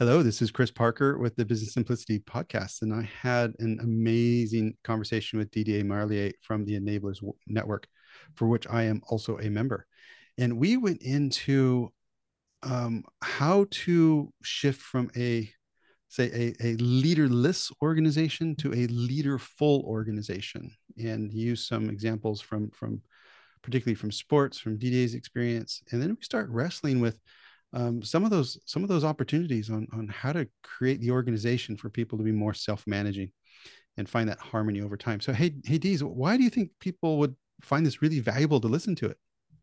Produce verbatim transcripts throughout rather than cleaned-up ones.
Hello, this is Chris Parker with the Business Simplicity podcast, and I had an amazing conversation with Didier Marlier from the Enablers Network, for which I am also a member. And we went into um, how to shift from a, say, a, a leaderless organization to a leader-full organization, and use some examples from from particularly from sports, from Didier's experience, and then we start wrestling with um, some of those some of those opportunities on on how to create the organization for people to be more self-managing and find that harmony over time. So hey, hey Dees, why do you think people would find this really valuable to listen to it?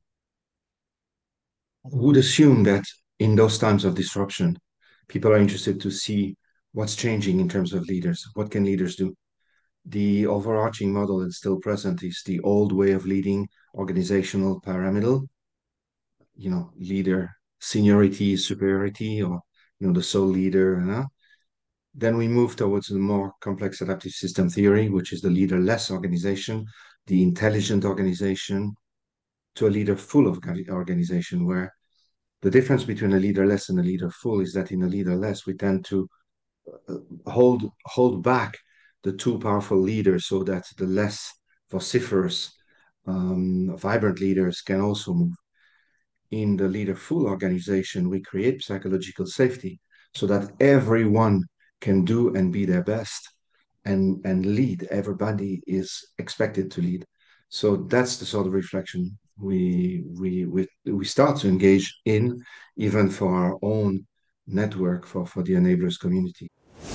I would assume that in those times of disruption, people are interested to see what's changing in terms of leaders. What can leaders do? The overarching model that's still present is the old way of leading, organizational pyramidal, you know, leader seniority, superiority, or you know, the sole leader. You know? Then we move towards the more complex adaptive system theory, which is the leaderless organization, the intelligent organization, to a leader full of organization where the difference between a leaderless and a leader full is that in a leaderless, we tend to uh, hold hold back the too powerful leaders so that the less vociferous, um, vibrant leaders can also move. In the leader full organization, we create psychological safety so that everyone can do and be their best and, and lead. Everybody is expected to lead. So that's the sort of reflection we we we, we start to engage in, even for our own network for, for the enablers community.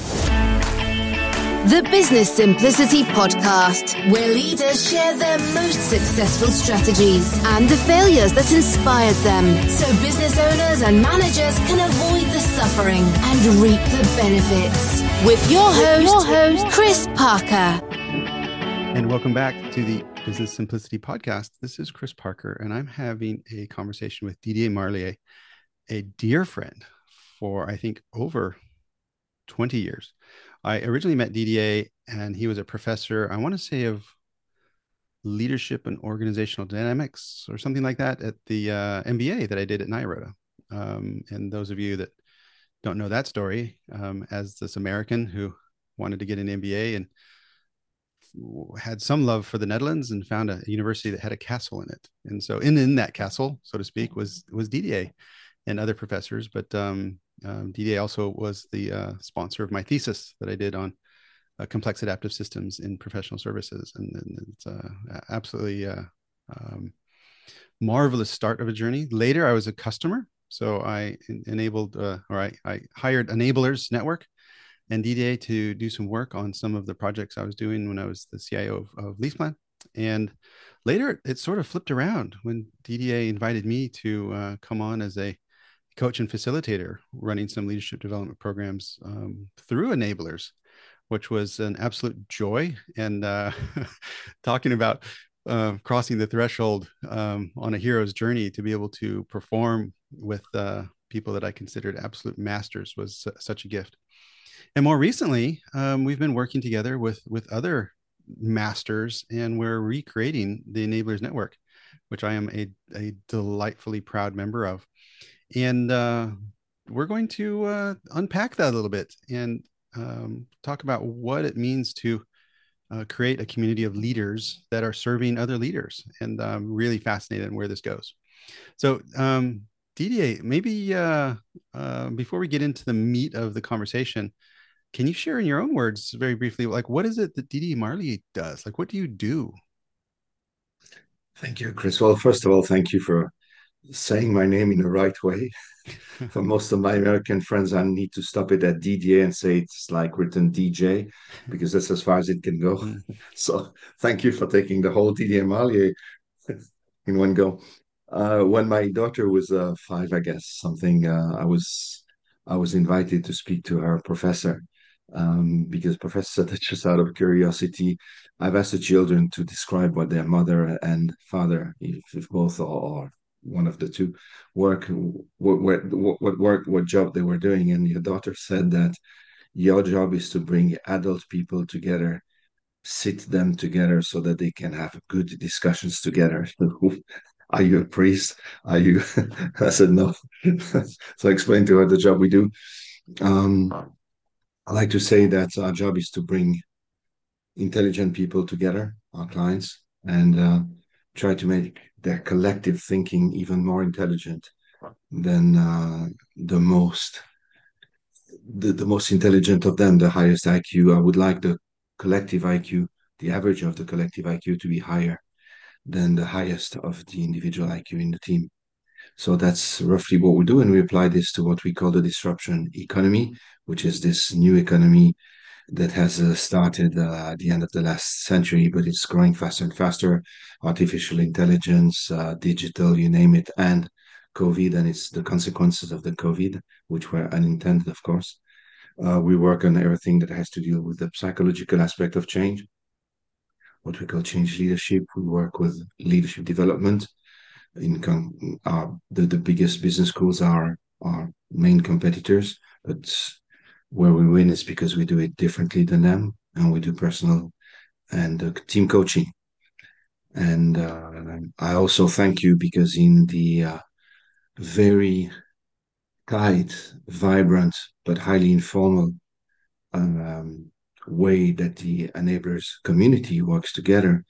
The Business Simplicity Podcast, where leaders share their most successful strategies and the failures that inspired them, so business owners and managers can avoid the suffering and reap the benefits. With your host, your host Chris Parker. And welcome back to the Business Simplicity Podcast. This is Chris Parker, and I'm having a conversation with Didier Marlier, a dear friend for, I think, over twenty years. I originally met Didier, and he was a professor, I want to say, of leadership and organizational dynamics or something like that at the uh, M B A that I did at Nairobi. Um, and those of you that don't know that story, um, as this American who wanted to get an M B A and had some love for the Netherlands and found a university that had a castle in it. And so in, in that castle, so to speak, was was Didier and other professors. But um, um, Didier also was the uh, sponsor of my thesis that I did on uh, complex adaptive systems in professional services. And, and it's uh, absolutely uh, um, marvelous start of a journey. Later, I was a customer. So I enabled, uh, or I, I hired Enablers Network and Didier to do some work on some of the projects I was doing when I was the C I O of, of LeasePlan. And later, it sort of flipped around when Didier invited me to uh, come on as a coach and facilitator, running some leadership development programs um, through Enablers, which was an absolute joy. And uh, talking about uh, crossing the threshold um, on a hero's journey to be able to perform with uh, people that I considered absolute masters was su- such a gift. And more recently, um, we've been working together with with other masters, and we're recreating the Enablers Network, which I am a, a delightfully proud member of. And uh, we're going to uh, unpack that a little bit and um, talk about what it means to uh, create a community of leaders that are serving other leaders. And I'm really fascinated in where this goes. So, um, Didier, maybe uh, uh, before we get into the meat of the conversation, can you share in your own words very briefly, like what is it that Didier Marlier does? Like, what do you do? Thank you, Chris. Well, first of all, thank you for saying my name in the right way. For most of my American friends, I need to stop it at D D A and say it's like written D J because that's as far as it can go. Mm. So thank you for taking the whole Didier Marlier in one go. Uh, when my daughter was uh, five, I guess something, uh, I was I was invited to speak to her professor um, because professor said that just out of curiosity, I've asked the children to describe what their mother and father, if, if both or one of the two, work, what, what, what work, what job they were doing. And your daughter said that your job is to bring adult people together, sit them together so that they can have good discussions together. Are you a priest? Are you? I said no. So I explained to her the job we do. Um, I like to say that our job is to bring intelligent people together, our clients, and uh, try to make their collective thinking even more intelligent than uh, the most the, the most intelligent of them, the highest I Q. I would like the collective I Q, the average of the collective I Q to be higher than the highest of the individual I Q in the team. So that's roughly what we do. And we apply this to what we call the disruption economy, which is this new economy that has uh, started uh, at the end of the last century, but it's growing faster and faster. Artificial intelligence, uh, digital, you name it, and COVID, and it's the consequences of the COVID, which were unintended, of course. Uh, we work on everything that has to deal with the psychological aspect of change, what we call change leadership. We work with leadership development. In com- our, the, the biggest business schools are our main competitors, but where we win is because we do it differently than them, and we do personal and uh, team coaching. And uh, I also thank you because in the uh, very tight, vibrant, but highly informal um, way that the enablers community works together,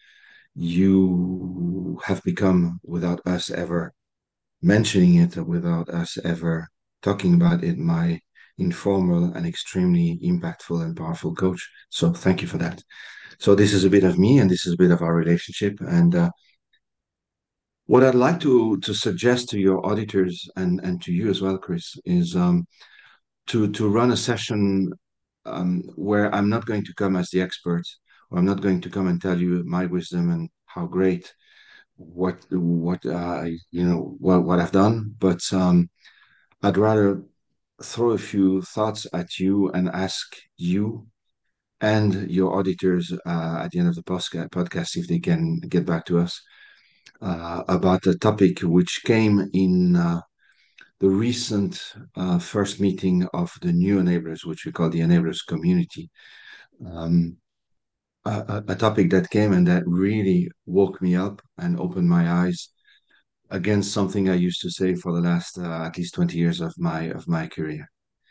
you have become, without us ever mentioning it, without us ever talking about it, my informal and extremely impactful and powerful coach. So thank you for that. So this is a bit of me, and this is a bit of our relationship. And uh, what I'd like to to suggest to your auditors and and to you as well, Chris, is um, to to run a session um, where I'm not going to come as the expert, or I'm not going to come and tell you my wisdom and how great what what uh, you know what what I've done, but um, I'd rather throw a few thoughts at you and ask you and your auditors uh, at the end of the posca- podcast if they can get back to us uh, about a topic which came in uh, the recent uh, first meeting of the new enablers, which we call the enablers community. Um, a, a topic that came and that really woke me up and opened my eyes against something I used to say for the last uh, at least twenty years of my of my career.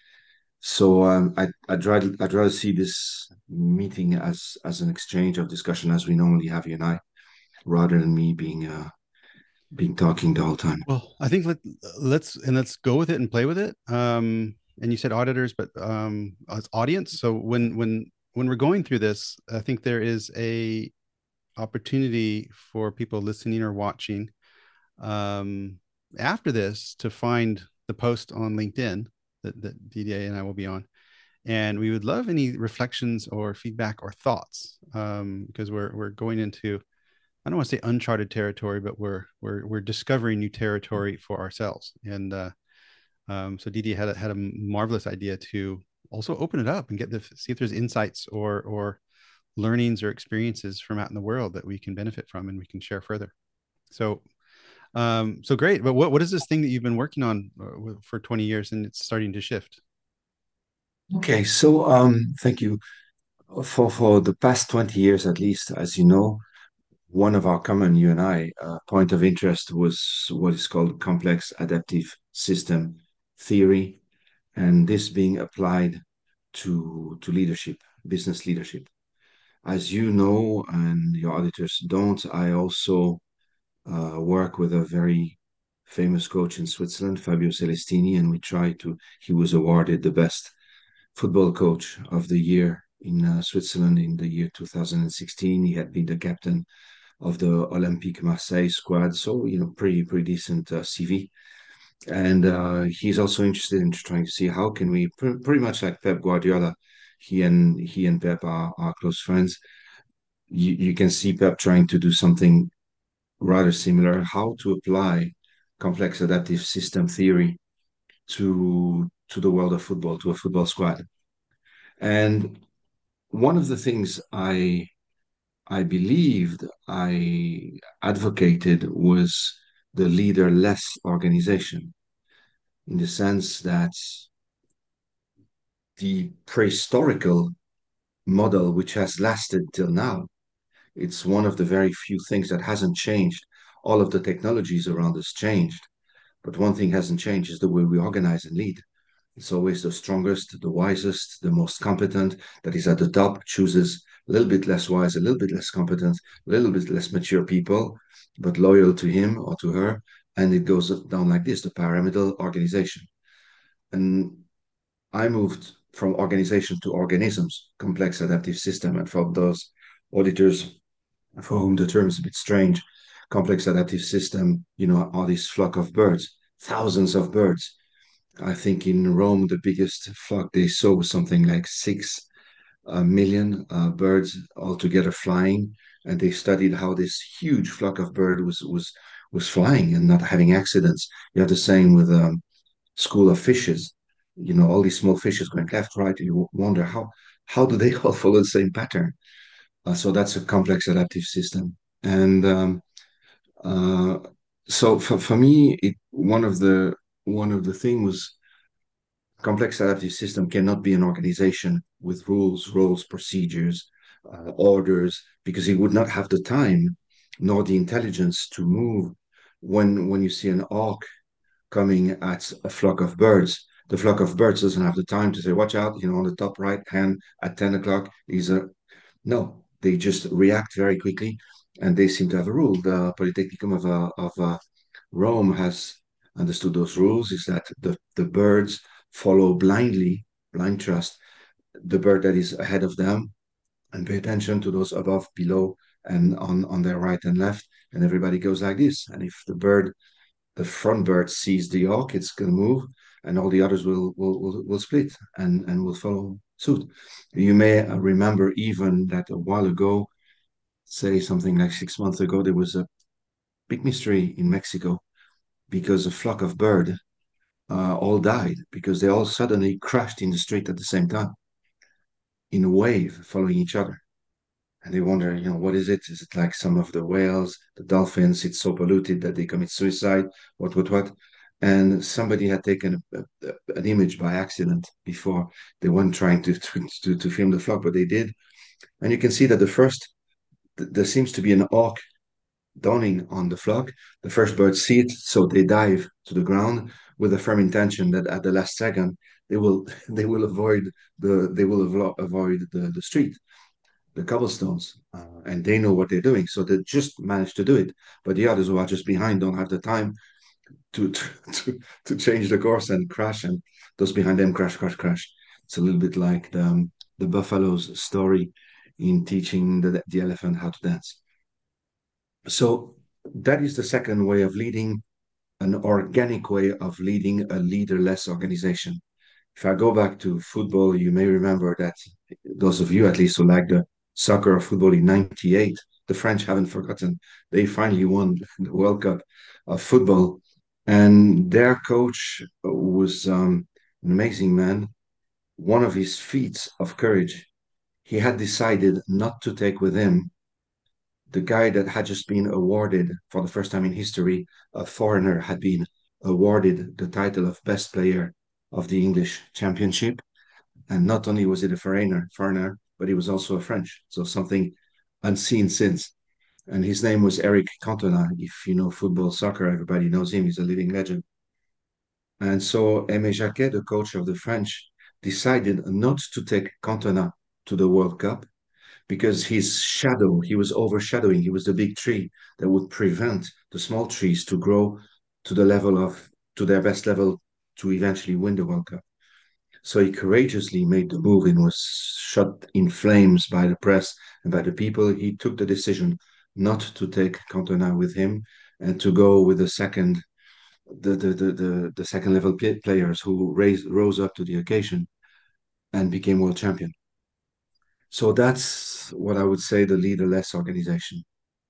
So um, I I'd rather I'd rather see this meeting as as an exchange of discussion as we normally have you and I, rather than me being uh being talking the whole time. Well, I think let let's and let's go with it and play with it. Um, and you said auditors, but um, as audience. So when when when we're going through this, I think there is a opportunity for people listening or watching um, after this to find the post on LinkedIn that, that D D A and I will be on. And we would love any reflections or feedback or thoughts um, because we're we're going into, I don't want to say uncharted territory, but we're we're we're discovering new territory for ourselves. And uh, um, so D D had a, had a marvelous idea to also open it up and get the see if there's insights or or learnings or experiences from out in the world that we can benefit from and we can share further. So um, so great. But what what is this thing that you've been working on uh, for twenty years and it's starting to shift? Okay, so um, thank you. For for the past twenty years at least, as you know, one of our common, you and I, uh, point of interest was what is called complex adaptive system theory, and this being applied to to leadership, business leadership. As you know, and your auditors don't, I also uh, work with a very famous coach in Switzerland, Fabio Celestini, and we try to, he was awarded the best football coach of the year in uh, Switzerland in the year two thousand sixteen. He had been the captain of the Olympique Marseille squad, so you know, pretty pretty decent uh, C V. And uh, he's also interested in trying to see how can we, pr- pretty much like Pep Guardiola, he and he and Pep are, are close friends. You, you can see Pep trying to do something rather similar, how to apply complex adaptive system theory to to the world of football, to a football squad. And one of the things I I believed I advocated was the leader-less organization, in the sense that the prehistorical model, which has lasted till now, it's one of the very few things that hasn't changed. All of the technologies around us changed, but one thing hasn't changed is the way we organize and lead. It's always the strongest, the wisest, the most competent that is at the top, chooses a little bit less wise, a little bit less competent, a little bit less mature people, but loyal to him or to her. And it goes down like this, the pyramidal organization. And I moved from organization to organisms, complex adaptive system. And for those auditors for whom the term is a bit strange, complex adaptive system, you know, are this flock of birds, thousands of birds. I think in Rome, the biggest flock they saw was something like six uh, million uh, birds altogether flying, and they studied how this huge flock of birds was was was flying and not having accidents. You have the same with a um, school of fishes. You know, all these small fishes going left, right. You wonder how how do they all follow the same pattern? Uh, so that's a complex adaptive system, and um, uh, so for for me, it one of the one of the thing was complex adaptive system cannot be an organization with rules, roles, procedures, uh, orders, because it would not have the time nor the intelligence to move when when you see an hawk coming at a flock of birds. The flock of birds doesn't have the time to say, watch out, you know, on the top right hand at ten o'clock is a no. They just react very quickly and they seem to have a rule. The Polytechnicum of, uh, of uh, Rome has understood those rules is that the, the birds follow blindly, blind trust, the bird that is ahead of them and pay attention to those above, below, and on, on their right and left. And everybody goes like this. And if the bird, the front bird sees the hawk, it's going to move, and all the others will, will, will, will split and, and will follow suit. You may remember even that a while ago, say something like six months ago, there was a big mystery in Mexico because a flock of birds uh, all died because they all suddenly crashed in the street at the same time in a wave following each other. And they wonder, you know, what is it? Is it like some of the whales, the dolphins? It's so polluted that they commit suicide. What, what, what? And somebody had taken a, a, an image by accident before they weren't trying to, to to film the flock, but they did. And you can see that the first, th- there seems to be an hawk dawning on the flock. The first birds see it, so they dive to the ground with a firm intention that at the last second they will they will avoid the they will avo- avoid the, the street, the cobblestones, uh, and they know what they're doing, so they just manage to do it. But the others who are just behind don't have the time to to to change the course and crash, and those behind them crash, crash, crash. It's a little bit like the, um, the buffalo's story in teaching the the elephant how to dance. So that is the second way of leading, an organic way of leading a leaderless organization. If I go back to football, you may remember that those of you at least who like the soccer or football in ninety-eight, the French haven't forgotten. They finally won the World Cup of football. And their coach was um, an amazing man. One of his feats of courage, he had decided not to take with him the guy that had just been awarded for the first time in history, a foreigner had been awarded the title of best player of the English Championship. And not only was it a foreigner, foreigner, but he was also a French. So something unseen since. And his name was Eric Cantona. If you know football, soccer, everybody knows him. He's a living legend. And so Aimé Jacquet, the coach of the French, decided not to take Cantona to the World Cup because his shadow, he was overshadowing, he was the big tree that would prevent the small trees to grow to the level of, to their best level to eventually win the World Cup. So he courageously made the move and was shot in flames by the press and by the people. He took the decision not to take Cantona with him and to go with the second, the the the the, the second level players who raised, rose up to the occasion and became world champion. So that's what I would say the leaderless organization.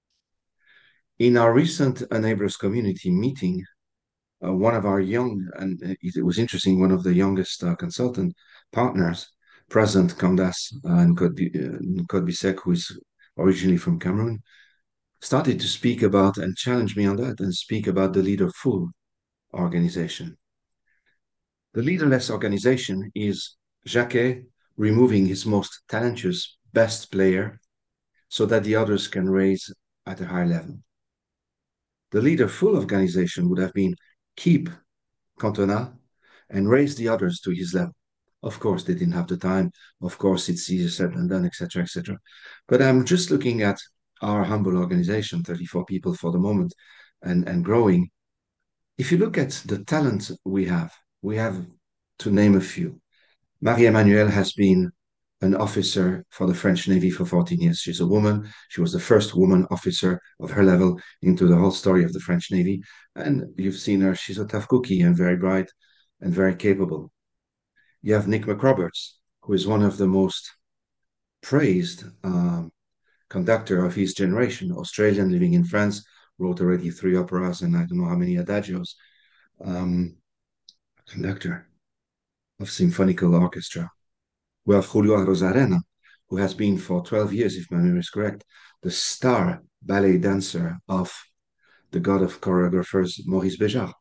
In our recent Enablers community meeting, uh, one of our young, and it was interesting, one of the youngest uh, consultant partners present, Candace uh, Nkod who is originally from Cameroon, started to speak about and challenge me on that and speak about the leaderful organization. The leaderless organization is Jacquet removing his most talentuous, best player so that the others can raise at a high level. The leaderful organization would have been keep Cantona and raise the others to his level. Of course, they didn't have the time. Of course, it's easier said than done, et cetera, et cetera. But I'm just looking at our humble organization, thirty-four people for the moment, and, and growing. If you look at the talent we have, we have, to name a few. Marie-Emmanuelle has been an officer for the French Navy for fourteen years. She's a woman. She was the first woman officer of her level into the whole story of the French Navy. And you've seen her. She's a tough cookie and very bright and very capable. You have Nick McRoberts, who is one of the most praised um, conductor of his generation, Australian living in France, wrote already three operas and I don't know how many adagios. Um, conductor of symphonical orchestra. We have Julio Arozarena, who has been for twelve years, if my memory is correct, the star ballet dancer of the god of choreographers, Maurice Béjart.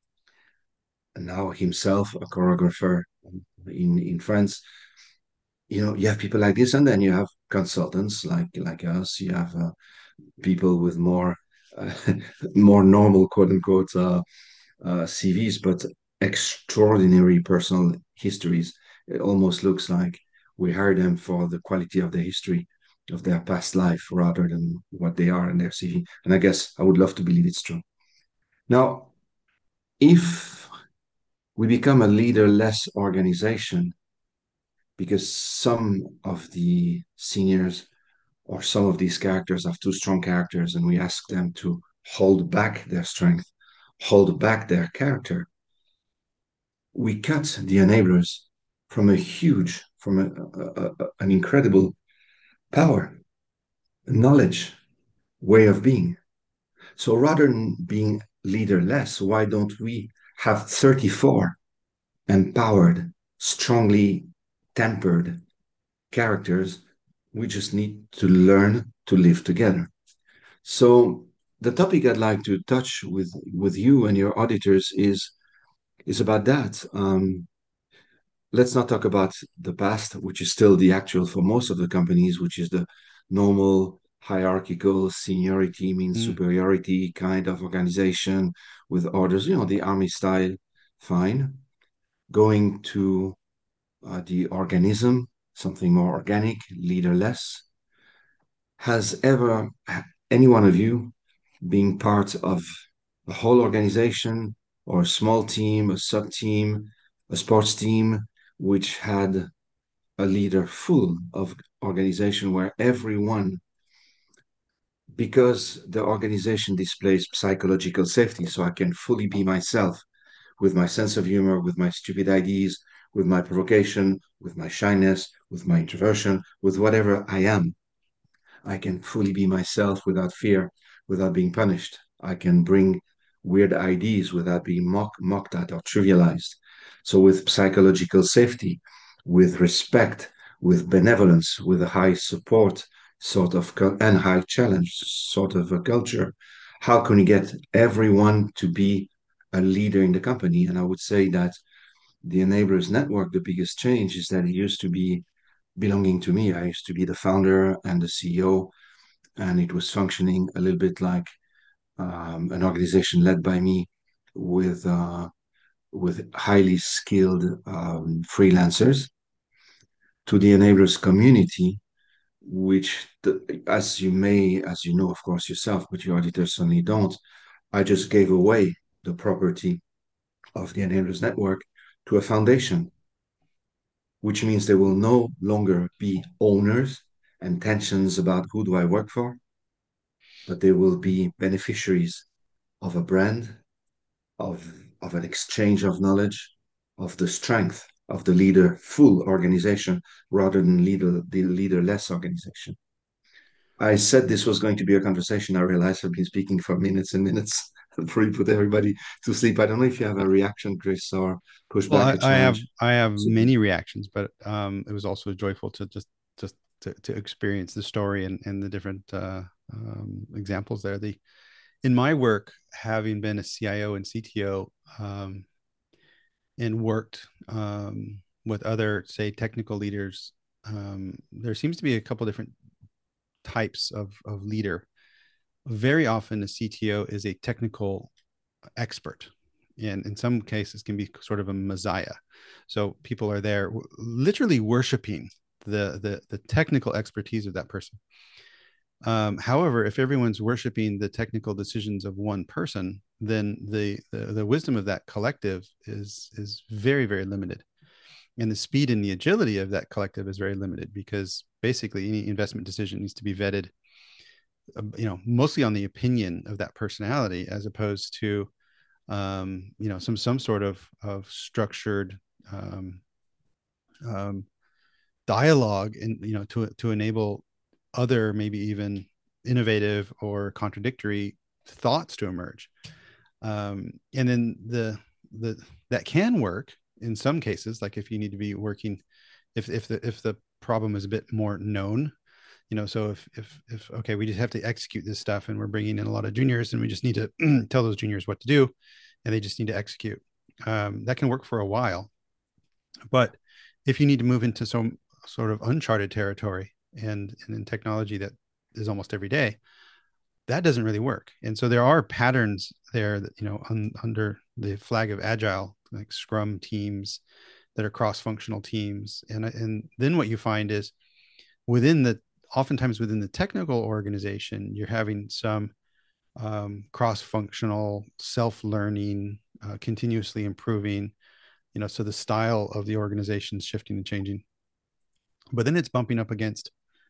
And now himself a choreographer in, in France. You know, you have people like this, and then you have consultants like like us. You have uh, people with more uh, more normal, quote unquote, uh, uh, C Vs, but extraordinary personal histories. It almost looks like we hire them for the quality of the history of their past life rather than what they are in their C V. And I guess I would love to believe it's true. Now, if we become a leader-less organization because some of the seniors or some of these characters have too strong characters and we ask them to hold back their strength, hold back their character, we cut the enablers from a huge, from a, a, a, an incredible power, knowledge, way of being. So rather than being leaderless, why don't we have thirty-four empowered, strongly tempered characters? We just need to learn to live together. So the topic I'd like to touch with, with you and your auditors is, is about that. Um, let's not talk about the past, which is still the actual for most of the companies, which is the normal hierarchical seniority means Mm. superiority kind of organization with orders, you know, the army style, fine. Going to uh, the organism, something more organic, leaderless. Has ever any one of you been part of a whole organization or a small team, a sub team, a sports team, which had a leader full of organization where everyone, because the organization displays psychological safety, so I can fully be myself with my sense of humor, with my stupid ideas, with my provocation, with my shyness, with my introversion, with whatever I am. I can fully be myself without fear, without being punished. I can bring weird ideas without being mock, mocked at or trivialized. So, with psychological safety, with respect, with benevolence, with a high support sort of and high challenge sort of a culture, how can we get everyone to be a leader in the company? And I would say that the Enablers Network, the biggest change is that it used to be belonging to me. I used to be the founder and the C E O, and it was functioning a little bit like um, an organization led by me with uh, with highly skilled um, freelancers, to the Enablers community, which, the, as you may, as you know, of course, yourself, but your auditors certainly don't, I just gave away the property of the Enablers Network to a foundation, which means there will no longer be owners and tensions about who do I work for, but they will be beneficiaries of a brand, of, of an exchange of knowledge, of the strength of the leader full organization rather than leader, the leaderless organization. I said this was going to be a conversation. I realized I've been speaking for minutes and minutes and probably put everybody to sleep. I don't know if you have a reaction, Chris, or pushback, Well, I, a I have challenge. I have So, many reactions, but um, it was also joyful to just just to, to experience the story and, and the different uh, um, examples there. The in my work, having been a C I O and C T O, um, and worked um, with other, say, technical leaders, um, there seems to be a couple different types of of leader. Very often, a C T O is a technical expert, and in some cases can be sort of a messiah. So people are there literally worshiping the the, the technical expertise of that person. Um, however, if everyone's worshiping the technical decisions of one person, then the, the the wisdom of that collective is is very, very limited, and the speed and the agility of that collective is very limited, because basically any investment decision needs to be vetted, you know, mostly on the opinion of that personality, as opposed to, um, you know, some some sort of of structured um, um, dialogue, and you know, to to enable other, maybe even innovative or contradictory thoughts to emerge. Um, and then the the that can work in some cases, like if you need to be working, if if the if the problem is a bit more known, you know, so if if if okay, we just have to execute this stuff, and we're bringing in a lot of juniors, and we just need to tell those juniors what to do, and they just need to execute. Um, that can work for a while, but if you need to move into some sort of uncharted territory, and, and in technology that is almost every day, that doesn't really work. And so there are patterns there that, you know, un, under the flag of agile, like Scrum teams that are cross-functional teams. And, and then what you find is within the, oftentimes within the technical organization, you're having some um, cross-functional self-learning, uh, continuously improving, you know, so the style of the organization is shifting and changing. But then it's bumping up against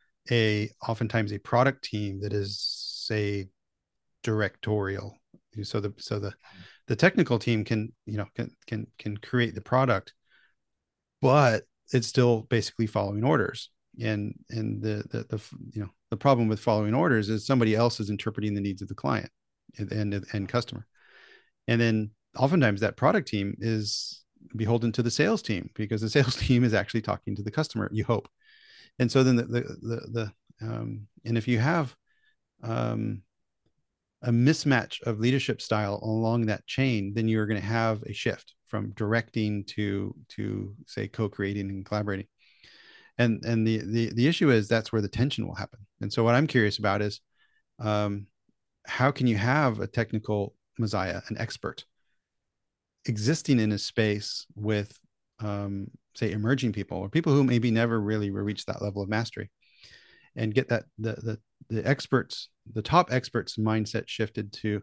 a oftentimes a product team that is, say, directorial. So the so the the technical team can, you know, can can can create the product, but it's still basically following orders. And and the the the you know the problem with following orders is somebody else is interpreting the needs of the client and and, and customer. And then oftentimes that product team is beholden to the sales team, because the sales team is actually talking to the customer, you hope. And so then the the the, the um, and if you have um, a mismatch of leadership style along that chain, then you're going to have a shift from directing to to say co-creating and collaborating. And and the the the issue is that's where the tension will happen. And so what I'm curious about is um, how can you have a technical messiah, an expert, existing in a space with um, say emerging people, or people who maybe never really reached that level of mastery, and get that the the the experts, the top experts mindset shifted to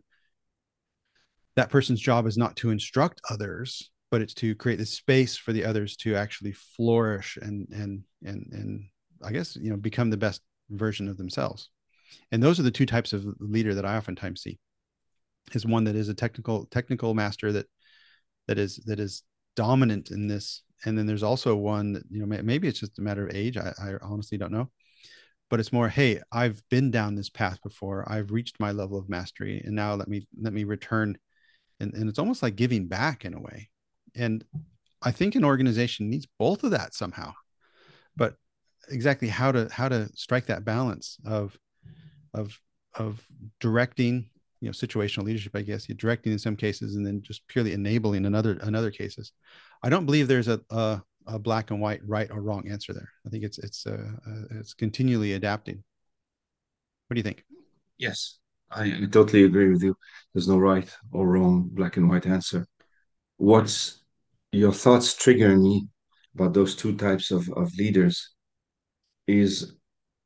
that person's job is not to instruct others, but it's to create the space for the others to actually flourish and and and and I guess, you know, become the best version of themselves. And those are the two types of leader that I oftentimes see. Is one that is a technical technical master that that is that is dominant in this, and then there's also one that, you know, maybe it's just a matter of age. I, I honestly don't know, but it's more, hey, I've been down this path before. I've reached my level of mastery, and now let me let me return. And, and it's almost like giving back in a way. And I think an organization needs both of that somehow, but exactly how to how to strike that balance of of of directing, you know, situational leadership, I guess, you're directing in some cases, and then just purely enabling in other, in other cases. I don't believe there's a, a, a black and white, right or wrong answer there. I think it's, it's, uh, uh, it's continually adapting. What do you think? Yes, I, I totally agree with you. There's no right or wrong, black and white answer. What's your thoughts trigger me about those two types of, of leaders is,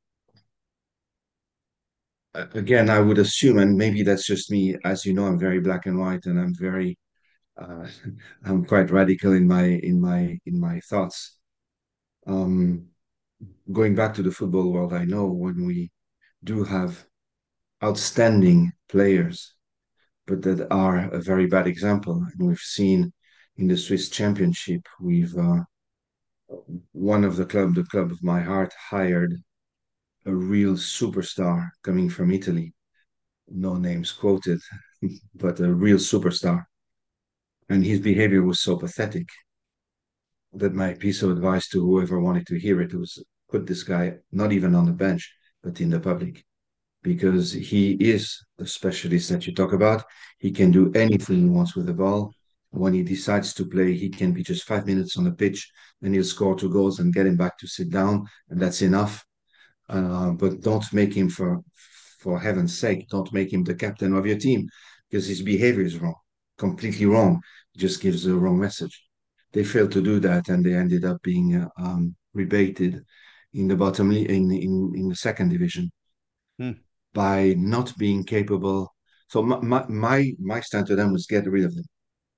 again, I would assume, and maybe that's just me, as you know, I'm very black and white, and I'm very, uh, I'm quite radical in my in my in my thoughts. Um, Going back to the football world, I know when we do have outstanding players, but that are a very bad example, and we've seen in the Swiss Championship, we've uh, one of the club, the club of my heart, hired a real superstar coming from Italy, no names quoted, but a real superstar. And his behavior was so pathetic that my piece of advice to whoever wanted to hear it was put this guy not even on the bench, but in the public, because he is the specialist that you talk about. He can do anything he wants with the ball. When he decides to play, he can be just five minutes on the pitch and he'll score two goals and get him back to sit down, and that's enough. Uh, but don't make him, for for heaven's sake, don't make him the captain of your team, because his behavior is wrong. completely wrong. It just gives the wrong message. They failed to do that, and they ended up being uh, um, rebated in the bottom in in in the second division Hmm. by not being capable. So my my my, my stand to them was get rid of them,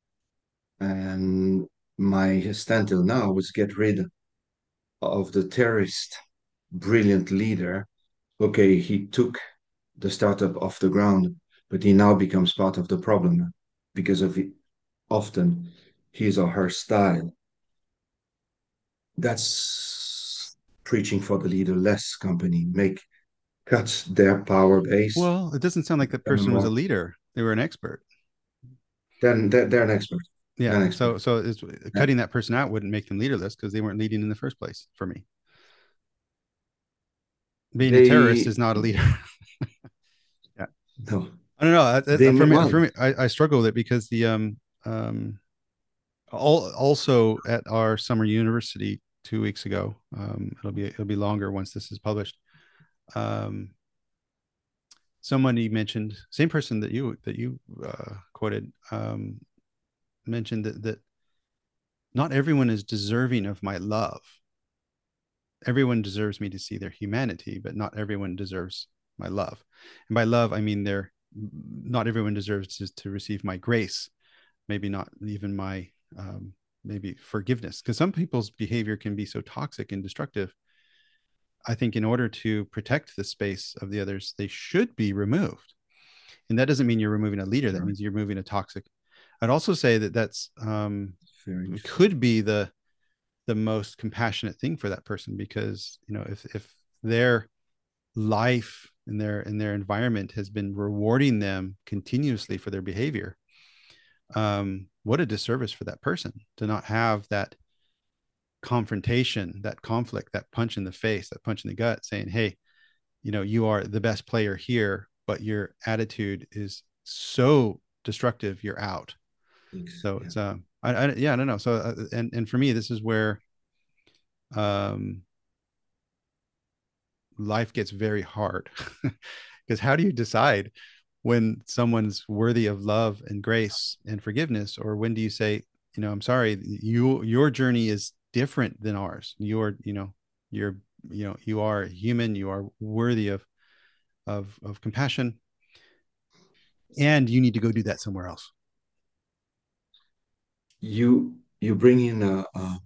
and my stand till now was get rid of the terrorist, brilliant leader. Okay, he took the startup off the ground, but he now becomes part of the problem because of it, often his or her style. That's preaching for the leaderless company. Make cut their power base, Well, it doesn't sound like the become a person was a more. leader. They were an expert. Then they're, they're an expert. They're Yeah. an So, expert. so it's, Yeah. cutting that person out wouldn't make them leaderless because they weren't leading in the first place for me. Being a terrorist They is not a leader. Yeah. no. I don't know. They Uh, For may me, well. for me, I, I struggle with it because the um um all also at our summer university two weeks ago. Um, it'll be it'll be longer once this is published. Um, somebody mentioned same person that you that you uh, quoted um, mentioned that that not everyone is deserving of my love. Everyone deserves me to see their humanity, but not everyone deserves my love. And by love, I mean they're not everyone deserves to, to receive my grace, maybe not even my um, maybe forgiveness, because some people's behavior can be so toxic and destructive. I think in order to protect the space of the others, they should be removed. And that doesn't mean you're removing a leader. That Sure. means you're removing a toxic. I'd also say that that's um, Very interesting. could be the the most compassionate thing for that person, because you know if if their life and their in their environment has been rewarding them continuously for their behavior, um, what a disservice for that person to not have that confrontation, that conflict, that punch in the face, that punch in the gut, saying, "Hey, you know, you are the best player here, but your attitude is so destructive. You're out." Thanks. So Yeah. it's um, I, I yeah, I don't know. So uh, and and for me, this is where um life gets very hard because how do you decide when someone's worthy of love and grace and forgiveness, or when do you say, you know, I'm sorry, you your journey is different than ours. You're, you know, you're, you know, you are human. You are worthy of of of compassion, and you need to go do that somewhere else. You you bring in a, a,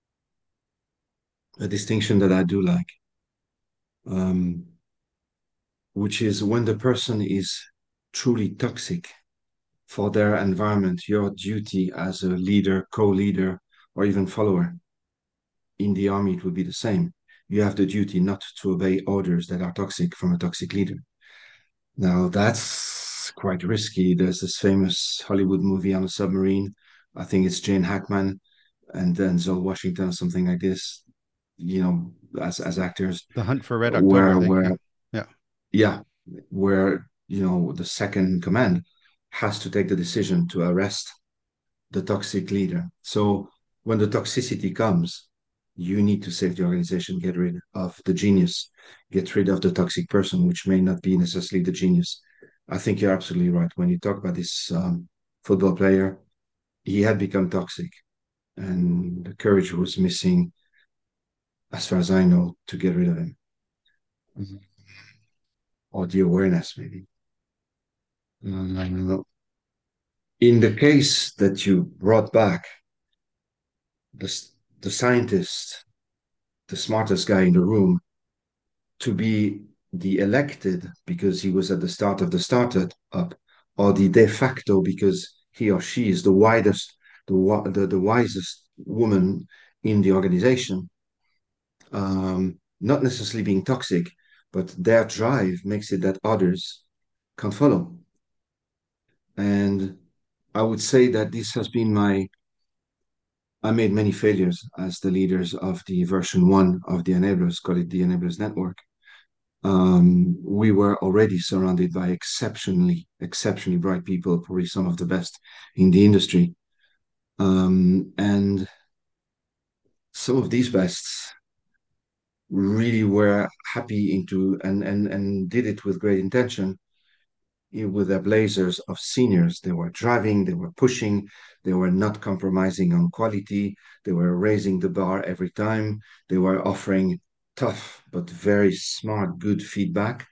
a distinction that I do like, um, which is when the person is truly toxic for their environment, your duty as a leader, co-leader, or even follower in the army, it would be the same. You have the duty not to obey orders that are toxic from a toxic leader. Now, that's quite risky. There's this famous Hollywood movie on a submarine. I think it's Jane Hackman and Denzel Washington or something like this, you know, as as actors, The Hunt for Red October, I where think. Yeah, where yeah. yeah, where you know the second in command has to take the decision to arrest the toxic leader. So when the toxicity comes, you need to save the organization, get rid of the genius, get rid of the toxic person, which may not be necessarily the genius. I think you're absolutely right. When you talk about this um, football player, he had become toxic, and the courage was missing, as far as I know, to get rid of him, or the awareness, maybe. Um, in the case that you brought back, the, the scientist, the smartest guy in the room, to be the elected because he was at the start of the startup, or the de facto because he or she is the widest, the the, the wisest woman in the organization. Um, not necessarily being toxic, but their drive makes it that others can't follow. And I would say that this has been my. I made many failures as the leaders of the version one of the enablers, call it the enablers network. Um, we were already surrounded by exceptionally, exceptionally bright people, probably some of the best in the industry. Um, and some of these bests really were happy into and, and, and did it with great intention, with their blazers of seniors. They were driving, they were pushing, they were not compromising on quality, they were raising the bar every time, they were offering tough but very smart, good feedback,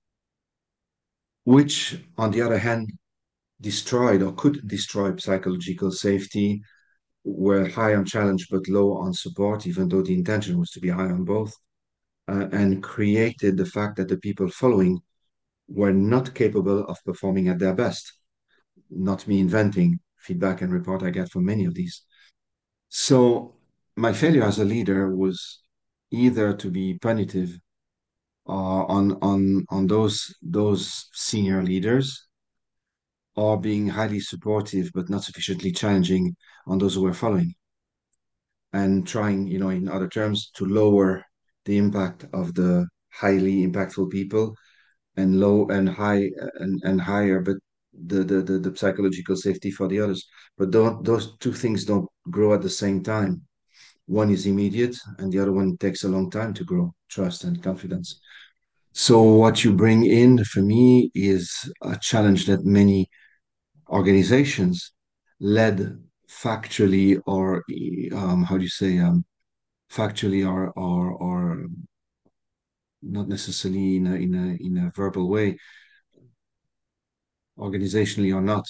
which, on the other hand, destroyed or could destroy psychological safety, were high on challenge but low on support, even though the intention was to be high on both, uh, and created the fact that the people following were not capable of performing at their best. Not me inventing feedback and report I get from many of these. So my failure as a leader was either to be punitive uh, on on on those those senior leaders, or being highly supportive but not sufficiently challenging on those who were following, and trying, you know, in other terms, to lower the impact of the highly impactful people and low and high and, and higher, but the, the the the psychological safety for the others. But don't those two things don't grow at the same time. One is immediate, and the other one takes a long time to grow trust and confidence. So what you bring in for me is a challenge that many organizations, led factually or um, how do you say um, factually or or or not necessarily in a in a in a verbal way, organizationally or not,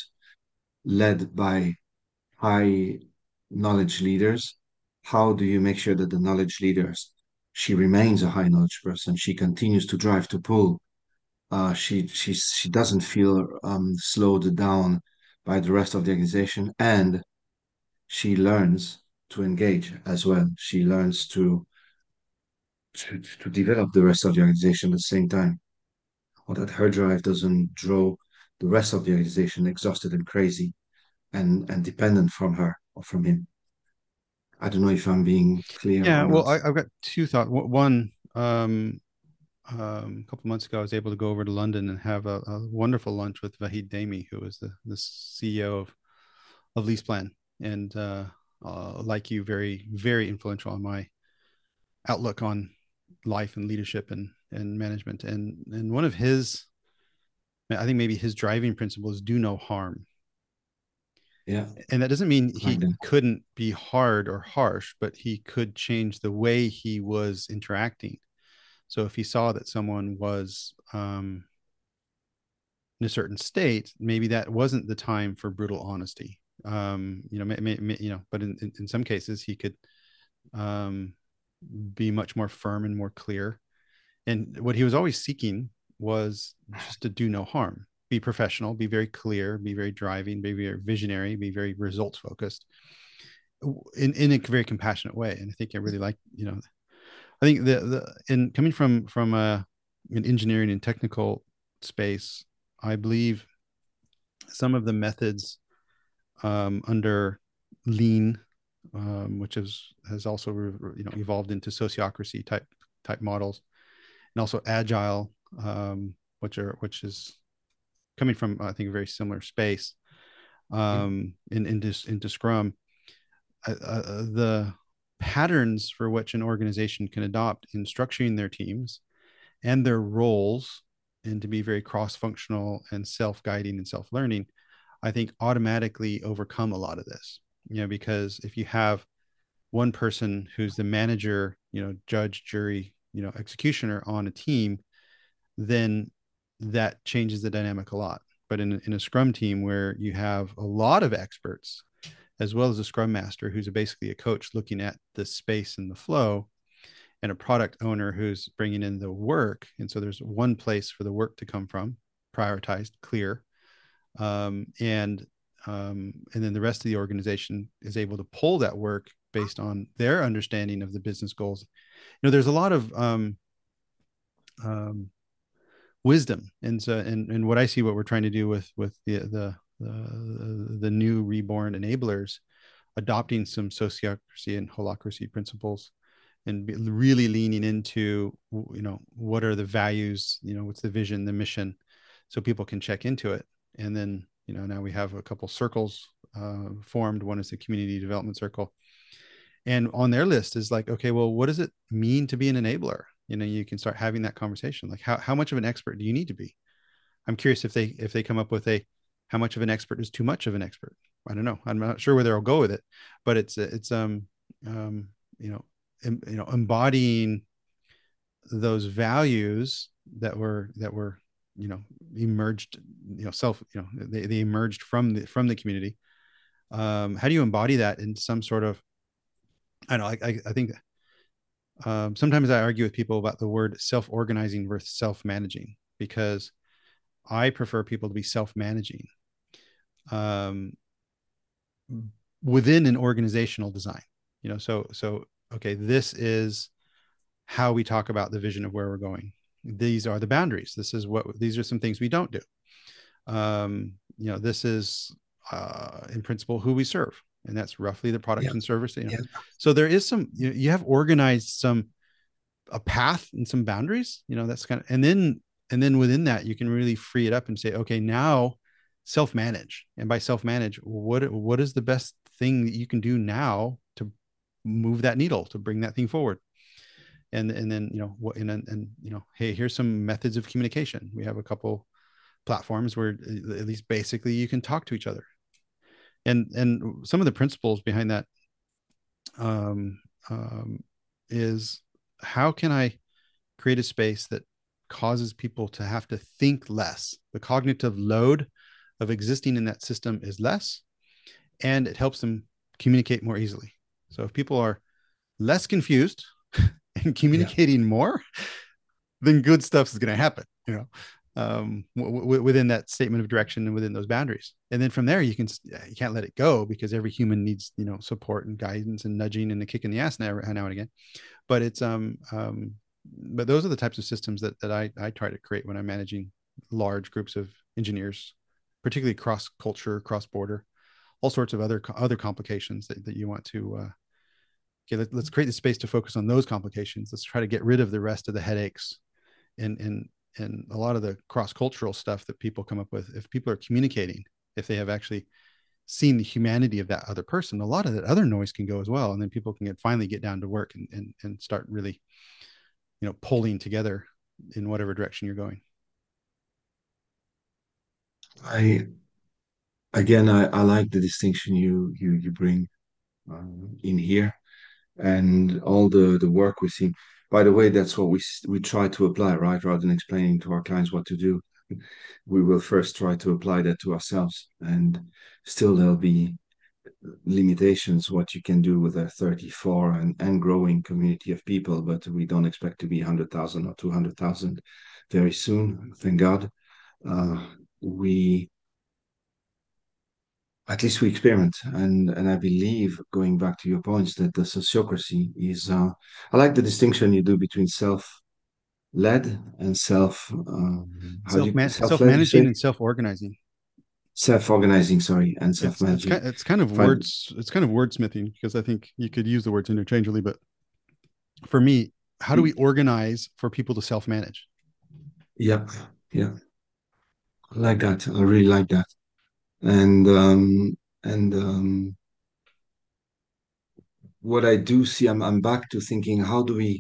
led by high knowledge leaders. How do you make sure that the knowledge leaders, she remains a high knowledge person, she continues to drive, to pull, uh, she she she doesn't feel um, slowed down by the rest of the organization, and she learns to engage as well. She learns to to, to develop the rest of the organization at the same time, or that her drive doesn't draw the rest of the organization exhausted and crazy and and dependent from her or from him. I don't know if I'm being clear Yeah, or well, not. I, I've got two thoughts. One, um, um, a couple of months ago, I was able to go over to London and have a, a wonderful lunch with Vahid Dami, who is the, the C E O of, of LeasePlan. And uh, uh, like you, very, very influential on my outlook on life and leadership and, and management. And, and one of his, I think maybe his driving principle is do no harm. Yeah, And that doesn't mean like he that. couldn't be hard or harsh, but he could change the way he was interacting. So if he saw that someone was um, in a certain state, maybe that wasn't the time for brutal honesty. Um, you know, may, may, may, you know, but in, in, in some cases he could um, be much more firm and more clear. And what he was always seeking was just to do no harm, be professional, be very clear, be very driving, be very visionary, be very results focused in, in a very compassionate way. And I think I really like, you know, I think the, the, in coming from, from a, an engineering and technical space, I believe some of the methods um, under lean, um, which is, has also, you know, evolved into sociocracy type, type models, and also agile, um, which are which is coming from I think a very similar space um, in into into Scrum. Uh, uh, the patterns for which an organization can adopt in structuring their teams and their roles, and to be very cross-functional and self-guiding and self-learning, I think automatically overcome a lot of this. You know, because if you have one person who's the manager, you know, judge, jury, you know, executioner on a team, then that changes the dynamic a lot. But in, in a Scrum team where you have a lot of experts, as well as a Scrum master who's basically a coach looking at the space and the flow, and a product owner who's bringing in the work. And so there's one place for the work to come from, prioritized, clear. Um, and um, and then the rest of the organization is able to pull that work based on their understanding of the business goals. You know, there's a lot of um, um, wisdom, and so and and what I see, what we're trying to do with with the the the, the new reborn enablers, adopting some sociocracy and holacracy principles, and be really leaning into, you know, what are the values, you know, what's the vision, the mission, so people can check into it. And then, you know, now we have a couple circles uh, formed. One is the community development circle, and on their list is like, okay, well, what does it mean to be an enabler? You know, you can start having that conversation. Like, how, how much of an expert do you need to be? I'm curious if they if they come up with a how much of an expert is too much of an expert. I don't know. I'm not sure where they'll go with it, but it's it's um um you know em, you know embodying those values that were that were you know emerged you know self you know they, they emerged from the from the community. Um, how do you embody that in some sort of I don't know. I I, I think um, sometimes I argue with people about the word self-organizing versus self-managing because I prefer people to be self-managing um, within an organizational design. You know, so so okay, this is how we talk about the vision of where we're going. These are the boundaries. This is what these are some things we don't do. Um, you know, this is uh, in principle who we serve, and that's roughly the product Yeah. and service. You know, Yeah. so there is some you, know, you have organized some a path and some boundaries. You know, that's kind of and then and then within that you can really free it up and say, okay, now self-manage. And by self-manage, what what is the best thing that you can do now to move that needle, to bring that thing forward? And and then you know what and, and you know hey, here's some methods of communication. We have a couple platforms where at least basically you can talk to each other, and and some of the principles behind that um, um, is how can I create a space that causes people to have to think less. The cognitive load of existing in that system is less, and it helps them communicate more easily. So if people are less confused and communicating yeah. more, then good stuff is going to happen, you know, um, w- w- within that statement of direction and within those boundaries. And then from there, you can, you can't let it go because every human needs, you know, support and guidance and nudging and a kick in the ass now, now and again. But it's, um, um, but those are the types of systems that, that I, I try to create when I'm managing large groups of engineers, particularly cross culture, cross border, all sorts of other, other complications that, that you want to, uh, okay, let, let's create the space to focus on those complications. Let's try to get rid of the rest of the headaches and, and, and a lot of the cross-cultural stuff that people come up with. If people are communicating, if they have actually seen the humanity of that other person, a lot of that other noise can go as well. And then people can get, finally get down to work and, and, and start really, you know, pulling together in whatever direction you're going. I, again, I, I like the distinction you, you, you bring um, in here. And all the the work we see. By the way, that's what we we try to apply, right? Rather than explaining to our clients what to do, we will first try to apply that to ourselves. And still, there'll be limitations what you can do with a thirty-four and, and growing community of people. But we don't expect to be one hundred thousand or two hundred thousand very soon. Thank God. Uh, we at least we experiment, and and I believe, going back to your points, that the sociocracy is uh, I like the distinction you do between self-led and self uh, how do you Self-man- self-led you self-managing say and self-organizing. Self-organizing, sorry, and It's it's self-managing. kind it's kind of Find, words it's kind of wordsmithing because I think you could use the words interchangeably, but for me, how do we organize for people to self-manage? yeah, yeah, I like that. I really like that. And um, and um, what I do see, I'm I'm back to thinking, how do we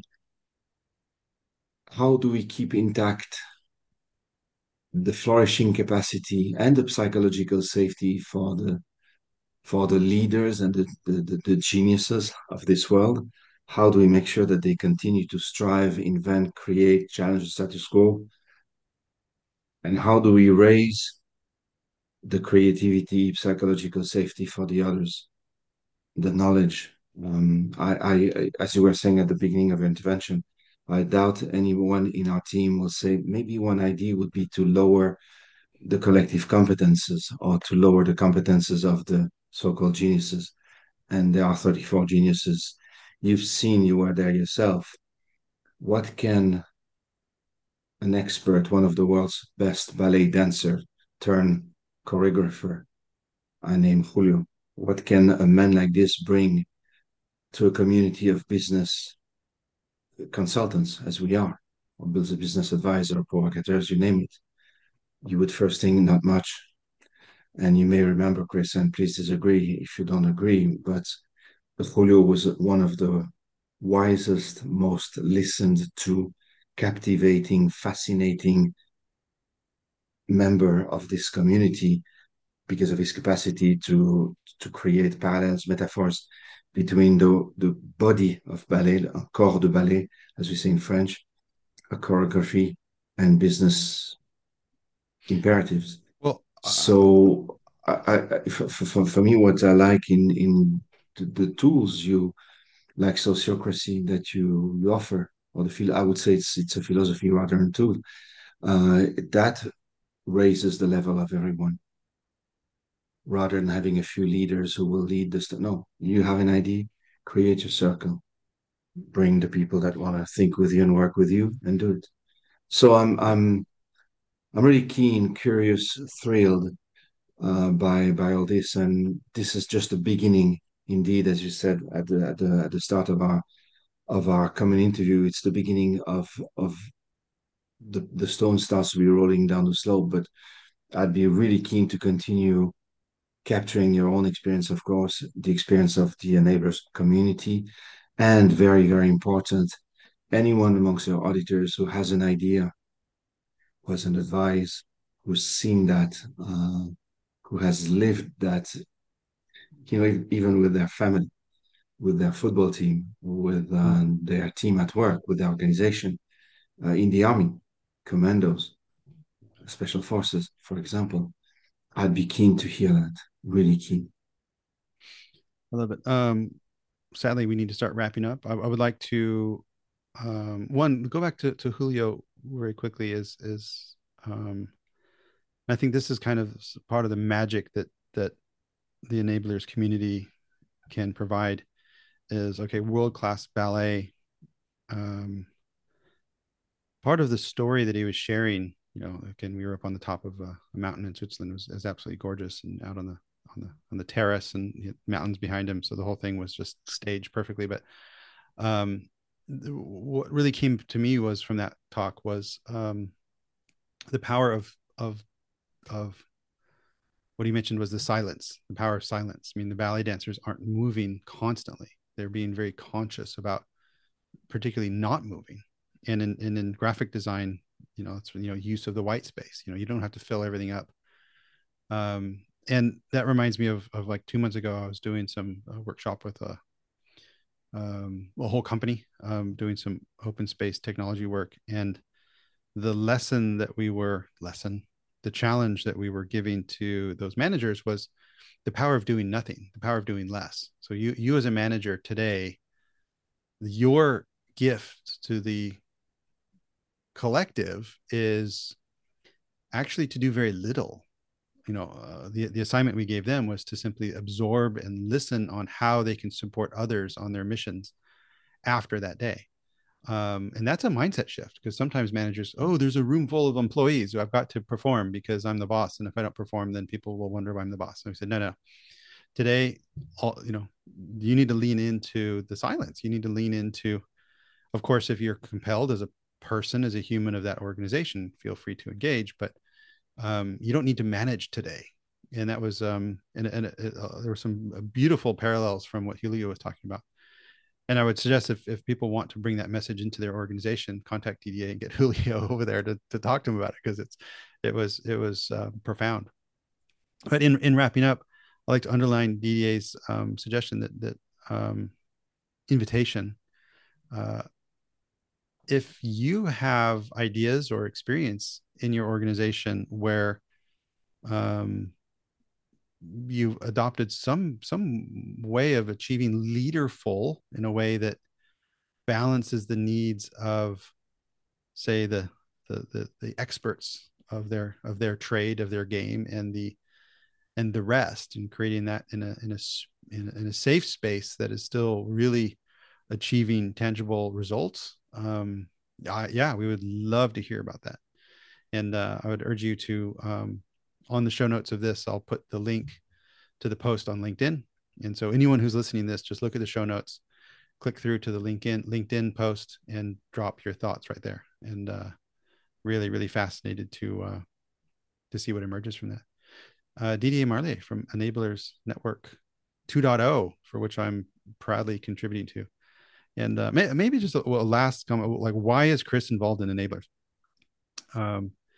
how do we keep intact the flourishing capacity and the psychological safety for the for the leaders and the, the, the, the geniuses of this world? How do we make sure that they continue to strive, invent, create, challenge the status quo? And how do we raise the creativity, psychological safety for the others, the knowledge? Um, I, I, as you were saying at the beginning of your intervention, I doubt anyone in our team will say maybe one idea would be to lower the collective competences or to lower the competences of the so-called geniuses. And there are thirty-four geniuses. You've seen, you were there yourself. What can an expert, one of the world's best ballet dancer, turn choreographer, I name Julio, what can a man like this bring to a community of business consultants, as we are, or business advisor, or provocateurs, you name it? You would first think not much. And you may remember, Chris, and please disagree if you don't agree, but Julio was one of the wisest, most listened to, captivating, fascinating member of this community because of his capacity to to create parallels, metaphors between the, the body of ballet, a corps de ballet, as we say in French, a choreography, and business imperatives. Well, uh, So, I, I, for, for, for me, what I like in in the, the tools you like sociocracy that you, you offer, or the feel, I would say it's it's a philosophy rather than tool. Uh, that raises the level of everyone rather than having a few leaders who will lead this. No, you have an idea, create your circle, bring the people that want to think with you and work with you, and do it. So I'm I'm I'm really keen, curious, thrilled uh, by by all this, and this is just the beginning. Indeed, as you said at the at the at the start of our of our common interview, it's the beginning of of the the stone starts to be rolling down the slope. But I'd be really keen to continue capturing your own experience, of course, the experience of the enablers community, and very, very important, anyone amongst your auditors who has an idea, who has an advice, who's seen that, uh, who has lived that, you know, even with their family, with their football team, with uh, their team at work, with the organization, uh, in the army, commandos, special forces, for example. I'd be keen to hear that, really keen. I love it. Um, sadly, we need to start wrapping up. I, I would like to, um, one, go back to, to Julio very quickly. Is is um, I think this is kind of part of the magic that that the enablers community can provide. Is okay, world class ballet. Um, part of the story that he was sharing, you know, again, we were up on the top of a, a mountain in Switzerland. It was, it was absolutely gorgeous, and out on the on the on the terrace, and you know, mountains behind him. So the whole thing was just staged perfectly. But um, what really came to me was from that talk was um, the power of of of what he mentioned was the silence, the power of silence. I mean, the ballet dancers aren't moving constantly; they're being very conscious about, particularly not moving. And in and in graphic design, you know, it's you know use of the white space. You know, you don't have to fill everything up. Um, and that reminds me of of like two months ago, I was doing some uh, workshop with a um, a whole company um, doing some open space technology work, and the lesson that we were lesson the challenge that we were giving to those managers was the power of doing nothing, the power of doing less. So you you as a manager today, your gift to the collective is actually to do very little. You know, uh, the, the assignment we gave them was to simply absorb and listen on how they can support others on their missions after that day. Um, and that's a mindset shift, because sometimes managers, oh, there's a room full of employees who I've got to perform because I'm the boss. And if I don't perform, then people will wonder why I'm the boss. And we said, no, no, today, all, you know, you need to lean into the silence. You need to lean into, of course, if you're compelled as a person, as a human of that organization, feel free to engage, but um, you don't need to manage today. And that was, um, and, and it, it, uh, there were some beautiful parallels from what Julio was talking about. And I would suggest if, if people want to bring that message into their organization, contact D D A and get Julio over there to, to talk to him about it, because it's, it was, it was uh, profound. But in, in wrapping up, I like to underline D D A's um, suggestion that, that um, invitation. Uh, if you have ideas or experience in your organization where um, you've adopted some some way of achieving leaderful in a way that balances the needs of, say, the the the, the experts of their of their trade, of their game, and the and the rest, and creating that in a in a in a, in a safe space that is still really achieving tangible results. Um, uh, yeah, we would love to hear about that. And uh, I would urge you to, um, on the show notes of this, I'll put the link to the post on LinkedIn. And so anyone who's listening to this, just look at the show notes, click through to the LinkedIn LinkedIn post, and drop your thoughts right there. And uh, really, really fascinated to uh, to see what emerges from that. Uh, D D A Marlier from Enablers Network two point oh, for which I'm proudly contributing to. And uh, may, maybe just a, a last comment, like, why is Chris involved in Enablers? Um,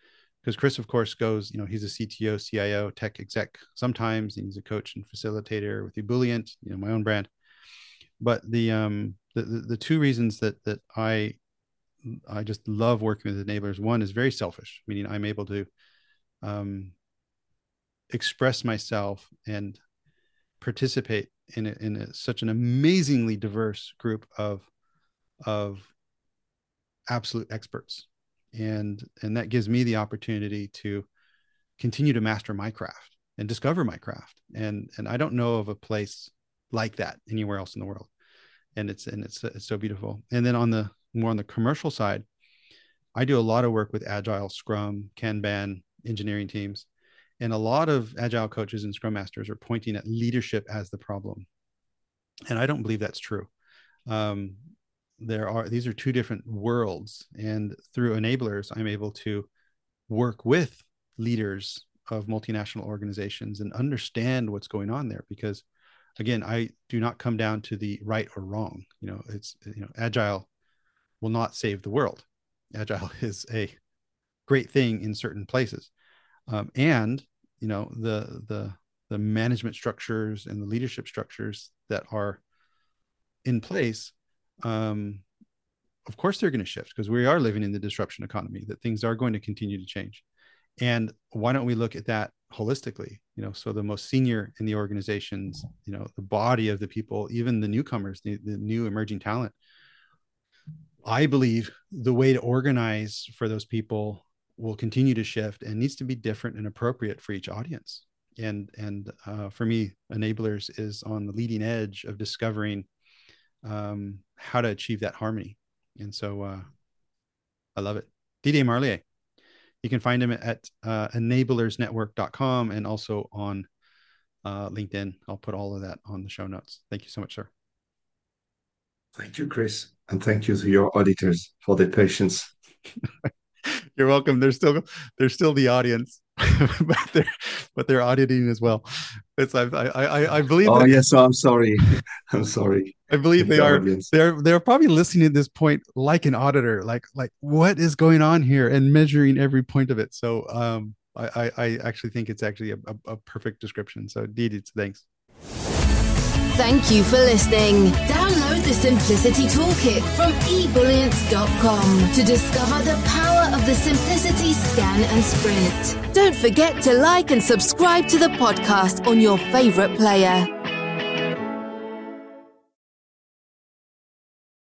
because Chris, of course, goes, you know, he's a C T O, C I O, tech exec sometimes, and he's a coach and facilitator with Ebullient, you know, my own brand. But the um the, the the two reasons that that I I just love working with enablers, one is very selfish, meaning I'm able to um express myself and participate in a, in a, such an amazingly diverse group of of absolute experts, and and that gives me the opportunity to continue to master my craft and discover my craft, and and I don't know of a place like that anywhere else in the world, and it's and it's, it's so beautiful. And then on the more on the commercial side, I do a lot of work with Agile, Scrum, Kanban engineering teams. And a lot of Agile coaches and Scrum Masters are pointing at leadership as the problem. And I don't believe that's true. Um, there are, these are two different worlds. And through enablers, I'm able to work with leaders of multinational organizations and understand what's going on there. Because again, I do not come down to the right or wrong. You know, it's, you know, Agile will not save the world. Agile is a great thing in certain places. Um, and, you know, the, the, the management structures and the leadership structures that are in place, um, of course, they're going to shift because we are living in the disruption economy, that things are going to continue to change. And why don't we look at that holistically? You know, so the most senior in the organizations, you know, the body of the people, even the newcomers, the, the new emerging talent, I believe the way to organize for those people will continue to shift and needs to be different and appropriate for each audience. And, and uh, for me, enablers is on the leading edge of discovering um, how to achieve that harmony. And so uh, I love it. Didier Marlier, you can find him at uh, enablers network dot com and also on uh, LinkedIn. I'll put all of that on the show notes. Thank you so much, sir. Thank you, Chris. And thank you to your auditors for their patience. You're welcome. There's still there's still the audience, but they're but they're auditing as well. It's I I I believe. Oh that, yes, so I'm sorry. I'm sorry. I believe they the are. Audience. They're they're probably listening at this point like an auditor, like like what is going on here, and measuring every point of it. So um, I I, I actually think it's actually a, a, a perfect description. So Didi, thanks. Thank you for listening. Download the Simplicity Toolkit from ebullient dot com to discover the power of the Simplicity Scan and Sprint. Don't forget to like and subscribe to the podcast on your favorite player.